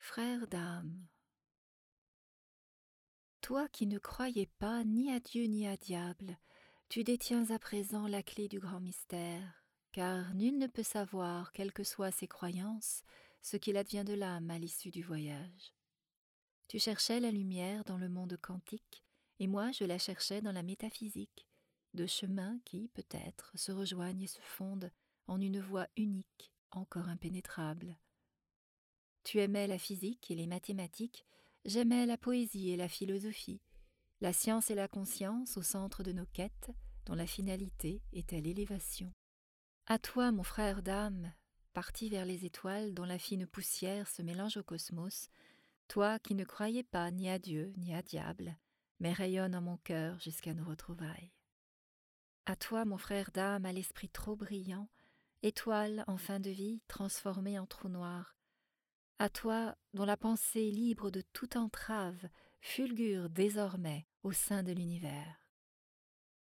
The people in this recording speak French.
Frère d'âme, toi qui ne croyais pas ni à Dieu ni à diable, tu détiens à présent la clé du grand mystère, car nul ne peut savoir, quelles que soient ses croyances, ce qu'il advient de l'âme à l'issue du voyage. Tu cherchais la lumière dans le monde quantique, et moi je la cherchais dans la métaphysique, deux chemins qui, peut-être, se rejoignent et se fondent en une voie unique, encore impénétrable. Tu aimais la physique et les mathématiques, j'aimais la poésie et la philosophie, la science et la conscience au centre de nos quêtes, dont la finalité était l'élévation. À toi, mon frère d'âme, parti vers les étoiles dont la fine poussière se mélange au cosmos, toi qui ne croyais pas ni à Dieu ni à diable, mais rayonne en mon cœur jusqu'à nos retrouvailles. À toi, mon frère d'âme, à l'esprit trop brillant, étoile en fin de vie transformée en trou noir, à toi dont la pensée libre de toute entrave fulgure désormais au sein de l'univers.